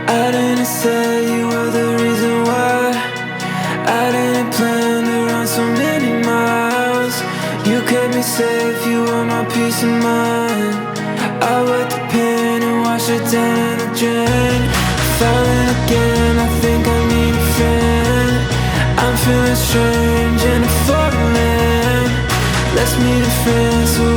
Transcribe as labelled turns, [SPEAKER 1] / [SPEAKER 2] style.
[SPEAKER 1] I didn't say you were the reason why. I didn't plan to run so many miles. You kept me safe, you were my peace of mind. I wet the pen and wash it down in the drain. Falling again, I think I need a friend. I'm feeling strange in a foreign land. Let's meet a friend so